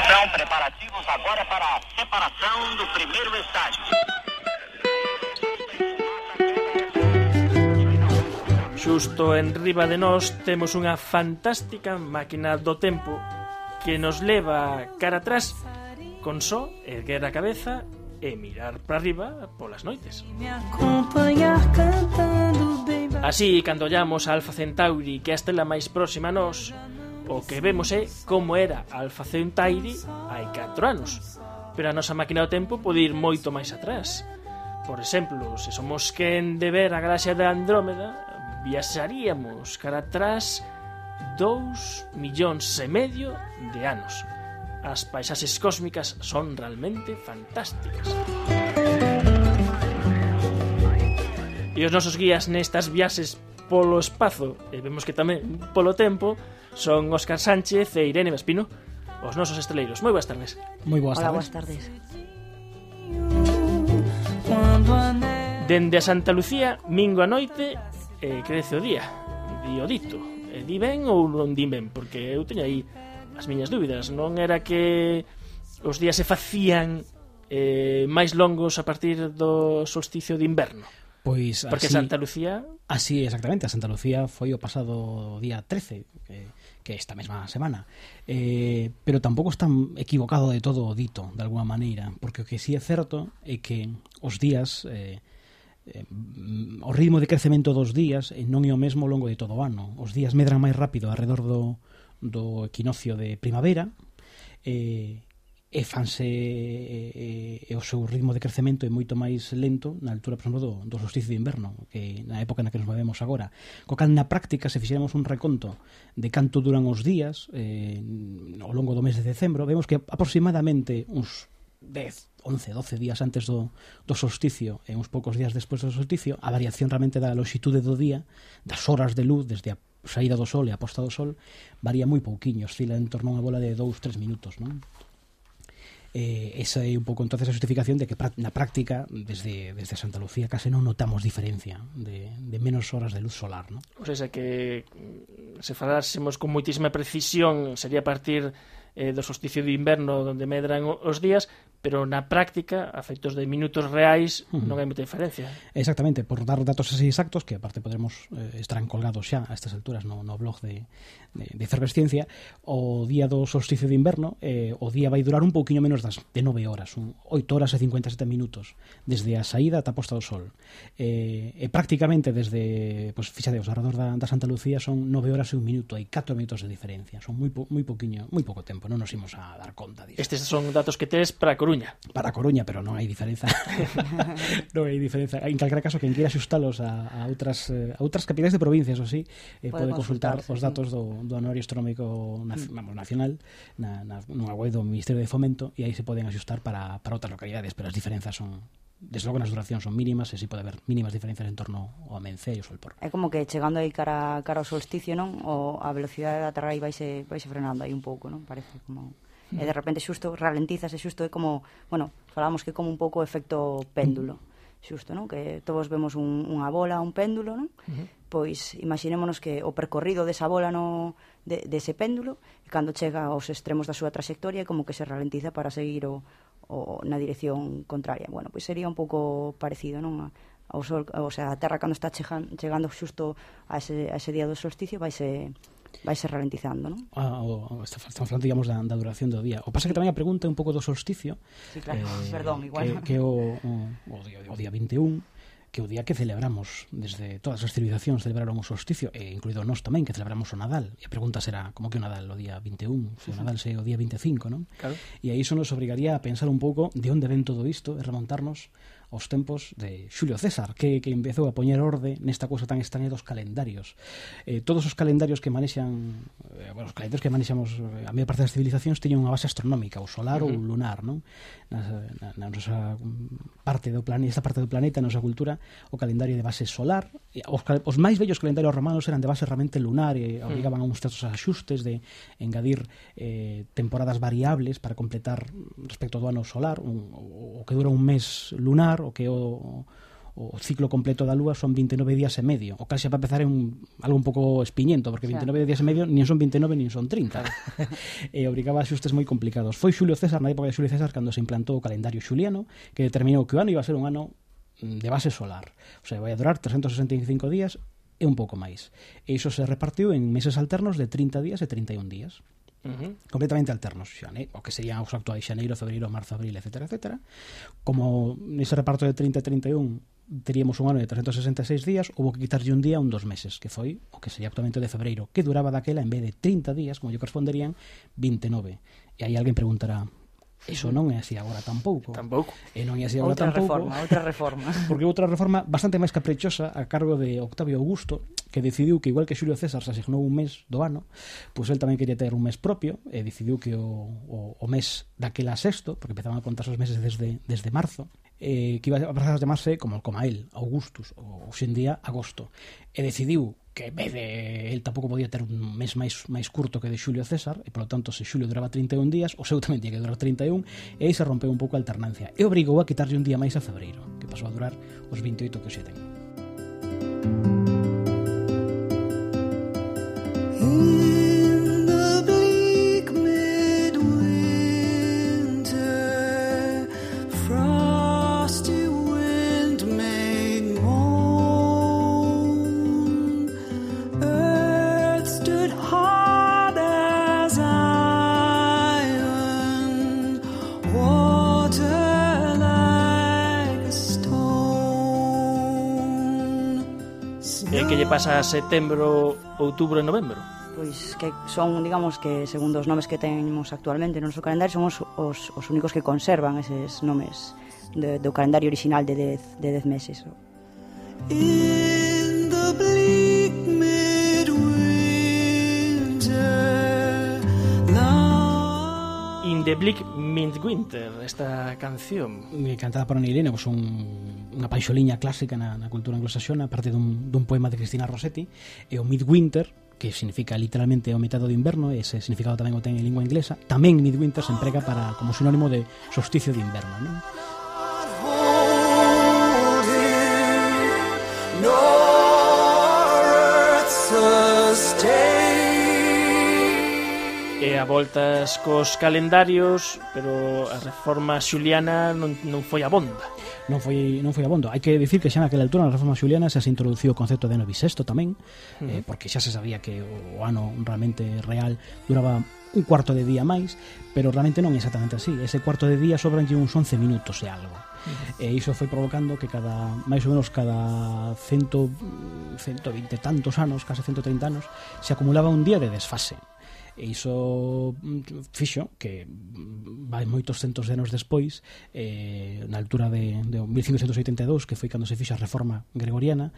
Atenção, preparativos agora para a separação do primeiro estágio. Xusto en riba de nós temos unha fantástica máquina do tempo que nos leva cara atrás con só erguer a cabeza e mirar para arriba polas noites. Así, cando ollamos a Alfa Centauri, que é a estela máis próxima a nós, o que vemos é como era Alfa Centauri hai 4 anos. Pero a nosa máquina do tempo pode ir moito máis atrás. Por exemplo, se somos quen de ver a galaxia de Andrómeda, viaxaríamos cara atrás 2,5 millóns de anos. As paisaxes cósmicas son realmente fantásticas. E os nosos guías nestas viaxes polo espazo, e vemos que tamén polo tempo, son Óscar Sánchez e Irene Vespino, os nosos esteleiros. Moi boas tardes. Moi boas tardes. Hola, boas tardes. Dende a Santa Lucía, mingo a noite e crece o día. Di o dito. Di ben ou non di ben? Porque eu teño aí as miñas dúbidas. Non era que os días se facían máis longos a partir do solsticio de inverno? Pois porque así, Santa Lucía... Así, exactamente, a Santa Lucía foi o pasado día 13, que esta mesma semana. Pero tampouco está equivocado de todo o dito, de alguma maneira, porque o que sí é certo é que os días... o ritmo de crecemento dos días non é o mesmo ao longo de todo o ano. Os días medran máis rápido alrededor do equinoccio de primavera e fanse o seu ritmo de crecemento é moito máis lento na altura, por exemplo, do solsticio de inverno, que na época na que nos movemos agora. Co cal, na práctica, se fixéramos un reconto de canto duran os días ao longo do mes de decembro, vemos que aproximadamente uns 10, 11, 12 días antes do solsticio e uns poucos días despois do solsticio, a variación realmente da longitude do día, das horas de luz desde a saída do sol e a posta do sol, varía moi pouquiño, oscila en torno a unha bola de 2-3 minutos, non? Esa é un pouco entonces a justificación de que na práctica desde Santa Lucía case non notamos diferencia de menos horas de luz solar, non? O sea, que se falásemos con moitísima precisión sería a partir do solsticio de inverno onde medran os días, pero na práctica, a efectos de minutos reais, non hai moita diferencia. Exactamente, por dar datos así exactos, que aparte podremos estarán colgados xa a estas alturas no blog de Efervesciencia, o día do solsticio de inverno, o día vai durar un pouquiño menos de 9 horas, 8 horas e 57 minutos, desde a saída ata a posta do sol. E prácticamente desde, pois, fixadeos, alrededor da Santa Lucía son 9 horas e 1 minuto, hai 4 minutos de diferencia, son moi pouquiño, moi pouco tempo, non nos imos a dar conta disso. Estes son datos que tes para Coruña. Para Coruña, pero non hai diferenza. Non hai diferenza. En calquera caso, quen queira xustálos a outras capitais de provincias, ou así, pode consultar os datos do Anuario Astronómico Nacional nunha web do Ministerio de Fomento, e aí se poden axustar para outras localidades, pero as diferenzas son, desde logo nas duracións son mínimas, e si pode haber mínimas diferencias en torno ao amencer e ao sol por. É como que chegando aí cara ao solsticio, non? A velocidade da Terra aí vaise frenando aí un pouco, non? Parece como... E de repente xusto ralentizas, e xusto é como, bueno, falamos que como un pouco o efecto péndulo, xusto, non? Que todos vemos unha bola, un péndulo, non? Pois imaginémonos que o percorrido desa bola dese péndulo, e cando chega aos extremos da súa trayectoria é como que se ralentiza para seguir na dirección contraria. Bueno, pois sería un pouco parecido, non? Ao sol, o sea, a Terra cando está chegando xusto a ese día do solsticio vaise ralentizando, non? Estamos falando, digamos, da duración do día. O pasa que tamén a pregunta é un pouco do solsticio. Sí, claro, perdón, igual. Que o día 21, que o día que celebramos, desde todas as civilizacións celebraron o solsticio, e incluído nós tamén, que celebramos o Nadal. E a pregunta será, como que o Nadal o día 21? Se o Nadal se o día 25, non? Claro. E aí iso nos obrigaría a pensar un pouco de onde ven todo isto e remontarnos aos tempos de Xulio César, que empezou a poñer orde nesta cousa tan extraña dos calendarios. Todos os calendarios que manexan, os calendarios que manexamos a maior parte das civilizacións teñen unha base astronómica, o solar ou o lunar, non? Na nosa parte do planeta, esta parte do planeta, na nosa cultura, o calendario de base solar. Os máis vellos calendarios romanos eran de base realmente lunar e obrigaban a uns certos axustes de engadir temporadas variables para completar respecto do ano solar, o que dura un mes lunar, o que o o ciclo completo da Lúa son 29 días e medio. O cal xa para empezar é algo un pouco espiñento, porque 29 días e medio nin son 29 nin son 30. E obrigaba a xustes moi complicados. Foi Xulio César, na época de Xulio César, cando se implantou o calendario xuliano, que determinou que o ano iba a ser un ano de base solar. O sea, vai a durar 365 días e un pouco máis. E iso se repartiu en meses alternos de 30 días e 31 días. Completamente alternos, o que serían os actuais xaneiro, febreiro, marzo, abril, etc. Como nese reparto de 30 e 31 teríamos un ano de 366 días, houve que quitarlle un día a un 2 meses, que foi o que sería actualmente de febreiro, que duraba daquela, en vez de 30 días, como lle corresponderían, 29. E aí alguén preguntará, iso non é así agora tampouco. E non é así agora tampouco. Outra reforma. Porque outra reforma bastante máis caprichosa a cargo de Octavio Augusto, que decidiu que igual que Xulio César se asignou un mes do ano, pois el tamén quería ter un mes propio, e decidiu que o mes daquela sexto, porque empezaban a contar os meses desde marzo, que iba a pasar a chamarse como él, Augustus, ou hoxe en día agosto. E decidiu que en vez de el tampouco podía ter un mes máis curto que de Xulio César, e polo tanto se Xulio duraba 31 días, o seu tamén tiña que durar 31, e aí se rompeu un pouco a alternancia e obrigou a quitarlle un día máis a febreiro, que pasou a durar os 28 que hoxe ten. In the bleak midwinter, frosty wind made moan, earth stood hard as iron, water like a stone. E que lle pasa a setembro, outubro e novembro? Pois que son, digamos, que segundo os nomes que temos actualmente no noso calendario, son os únicos que conservan eses nomes do calendario original de 10 meses. In the bleak midwinter, In the Bleak Midwinter, esta canción Cantada por Ana Irene, pues unha paixoliña clásica na cultura anglosaxona, a parte dun poema de Cristina Rossetti, e o Midwinter, que significa literalmente o metade do inverno, e ese significado tamén o ten en lingua inglesa. Tamén midwinter se emprega como sinónimo de solsticio de inverno, non? e a voltas cos calendarios, pero a reforma xuliana non foi abonda. Non foi abondo. Hai que dicir que xa naquela altura na reforma xuliana xa se introduciu o concepto de ano bisexto tamén, porque xa se sabía que o ano realmente real duraba un cuarto de día máis, pero realmente non é exactamente así. Ese cuarto de día sobranlle uns 11 minutos e algo. E iso foi provocando que máis ou menos cada 120 tantos anos, case 130 anos, se acumulaba un día de desfase. E iso fixo que vai moitos centos de anos despois, na altura de 1582, que foi cando se fixo a reforma gregoriana,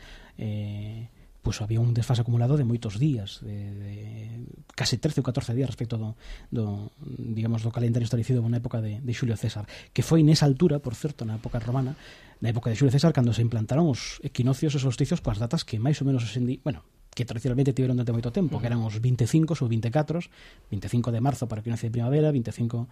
pois había un desfase acumulado de moitos días, de case 13 ou 14 días respecto do calendario establecido na época de Xulio César, que foi nesa altura, por certo, na época romana, na época de Xulio César, cando se implantaron os equinocios e solsticios coas datas que máis ou menos que tradicionalmente tiveron durante moito tempo, que eran os 25 ou 24, 25 de marzo para o equinoccio de primavera, 25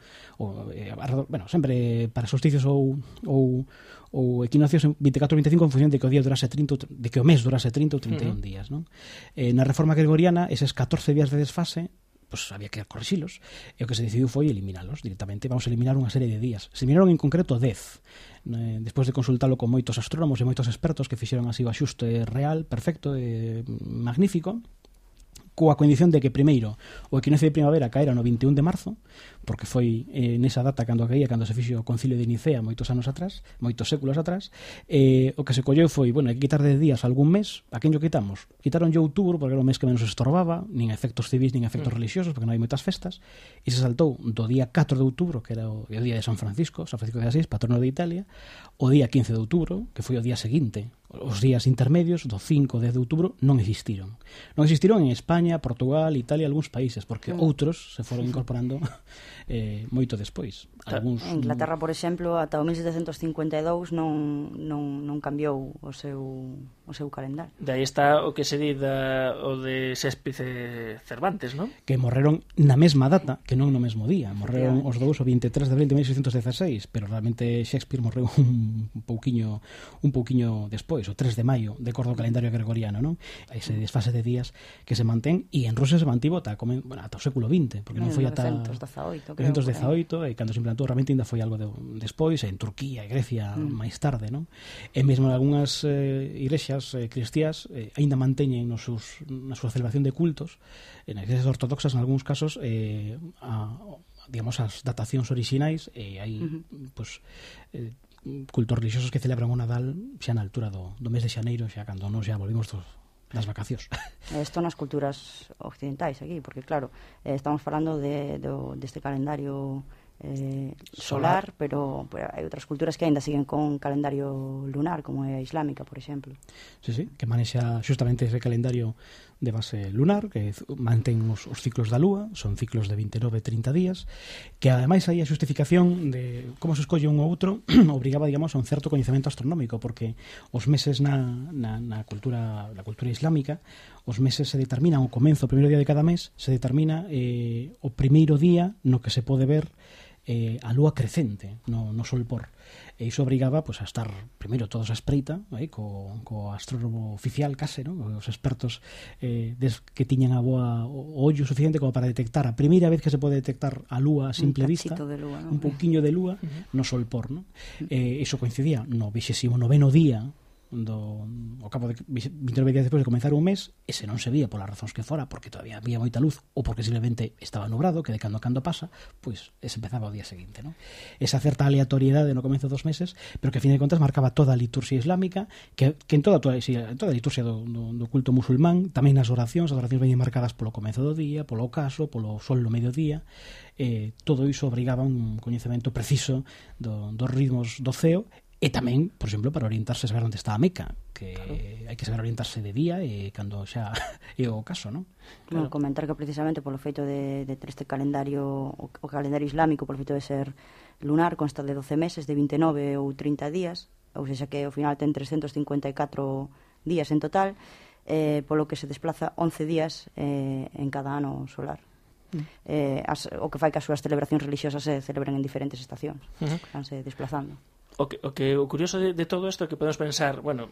sempre para solsticios ou equinoccios 24 ou 25 en función de que o día durase 30, de que o mes durase 30 ou 31 días, non? Na reforma gregoriana, eses 14 días de desfase, pues había que corrixilos, e o que se decidiu foi eliminalos directamente. Vamos a eliminar unha serie de días. Se eliminaron en concreto 10, despois de consultalo con moitos astrónomos e moitos expertos que fixeron así o axuste real, perfecto e magnífico, coa condición de que primeiro o equinoccio de primavera caera no 21 de marzo, porque foi nesa data cando se fixo o concilio de Nicea moitos séculos atrás, o que se colleu foi, hai que quitar de días algún mes. A quen yo quitamos? Quitaron yo outubro porque era o mes que menos estorbaba, nin efectos civis nin efectos religiosos, porque non hai moitas festas, e se saltou do día 4 de outubro, que era o día de San Francisco de Asís, patrono de Italia, o día 15 de outubro, que foi o día seguinte Os días intermedios do 5 ao 10 de outubro non existiron. Non existiron en España, Portugal, Italia, algúns países, porque outros se foron incorporando moito despois. Algúns... En Inglaterra, por exemplo, ata o 1752 non cambiou o seu calendario. De aí está o que se di o de Shakespeare e Cervantes, non? Que morreron na mesma data, que non no mesmo día. Morreron os dous o 23 de abril de 1616, pero realmente Shakespeare morreu un pouquiño despois, o 3 de maio, de acordo ao calendario gregoriano, non? Ese desfase de días que se mantén, e en Rusia se mantivo ata o século XX, porque non foi ata 1918, 1918, e cando se implantou realmente ainda foi algo despois, en Turquía e Grecia máis tarde, non? E mesmo en algunhas igrexas cristiás aínda manteñen na súa celebración de cultos, en igrexas ortodoxas en algúns casos digamos as datacións orixinais, e hai pois cultos religiosos que celebran o Nadal xa na altura do mes de xaneiro, xa cando nos xa volvimos das vacacións. Isto nas culturas occidentais aquí, porque claro, estamos falando deste calendario solar, pero hai outras culturas que aínda siguen con calendario lunar, como é a islámica, por exemplo. Sí, que manexa justamente ese calendario de base lunar, que mantén os ciclos da lúa, son ciclos de 29-30 días, que ademais hai a justificación de como se escolle un ou outro, obrigaba, digamos, a un certo coñecemento astronómico, porque os meses na cultura islámica, os meses se determinan, o comenzo, o primeiro día de cada mes, se determina o primeiro día no que se pode ver a lúa crecente no sol por. E iso obrigaba pues, a estar primeiro todos a espreita, co astrónomo oficial case, ¿no? Os expertos que tiñan o ollo suficiente como para detectar a primeira vez que se pode detectar a lúa a simple vista, de lúa, ¿no? Un pouquiño de lúa no sol por, ¿no? Iso coincidía no 29º día ao cabo de 29 días despois de comenzar un mes, e se non se vía polas razóns que fora, porque todavía había moita luz ou porque simplemente estaba nubrado, que de cando a cando pasa, pois se empezaba o día seguinte, ¿no? Esa certa aleatoriedade no comezo dos meses, pero que a fin de contas marcaba toda a liturxia islámica, que en toda a liturxia do culto musulmán, tamén nas oracións, as oracións veñen marcadas polo comezo do día, polo ocaso, polo sol no mediodía, todo iso obrigaba un coñecemento preciso dos ritmos do ceo. E tamén, por exemplo, para orientarse a saber onde está a Meca, que hai que saber orientarse de día e cando xa é o caso, non? Claro. Comentar que precisamente polo feito de ter este calendario, o calendario islámico, polo feito de ser lunar, consta de 12 meses, de 29 ou 30 días, ou seja que ao final ten 354 días en total, polo que se desplaza 11 días en cada ano solar. O que fai que as súas celebracións religiosas se celebren en diferentes estacións, vanse desplazando. O curioso de todo isto é que podemos pensar, bueno,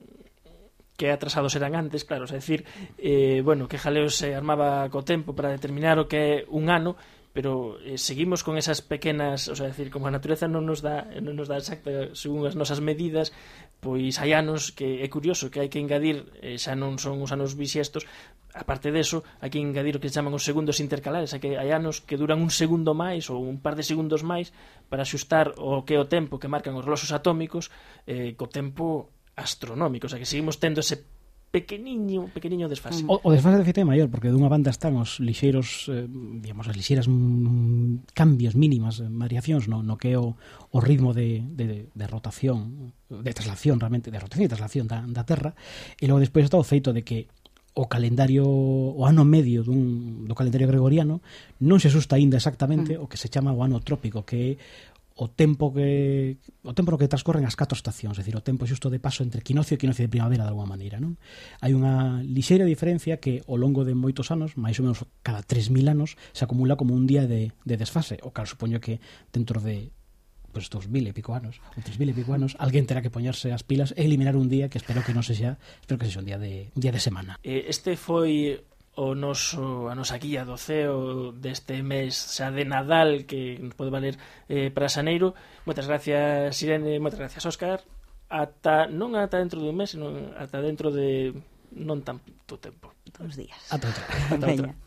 que atrasados eran antes, claro, é dicir, bueno, que jaleo se armaba co tempo para determinar o que é un ano, pero seguimos con esas pequenas, o sea, decir, como a natureza non nos dá exacta según as nosas medidas, pois hai anos que é curioso que hai que engadir, xa non son os anos bisiestos, aparte deso, hai que engadir o que se chaman os segundos intercalares, que hai anos que duran un segundo máis ou un par de segundos máis para axustar o que é o tempo que marcan os reloxos atómicos co tempo astronómico, o sea que seguimos tendo ese pequeniño desfase. O desfase de feito é maior, porque dunha banda están os lixeiros, digamos, as lixeiras cambios mínimas, variacións no que é o ritmo de rotación, de traslación realmente, de rotación e traslación da Terra, e logo despois está o feito de que o calendario, o ano medio do calendario gregoriano non se asusta aínda exactamente o que se chama o ano trópico, que é o tempo no que transcorren as 4 estacións, é dicir, o tempo xusto de paso entre equinoccio e equinoccio de primavera de alguma maneira, non? Hai unha lixeira diferencia que ao longo de moitos anos, máis ou menos cada 3000 anos, se acumula como un día de desfase, o cal supoño que dentro de pues 2000 e pico anos, ou 3000 e pico anos, alguén terá que poñerse as pilas e eliminar un día que espero que sexa un día de semana. Este foi a nosa guía do ceo deste mes xa de Nadal, que nos pode valer para xaneiro. Moitas gracias, Irene, moitas gracias, Óscar. Non ata dentro dun mes, senón ata dentro de non tanto tempo. 2 días. Ata outra.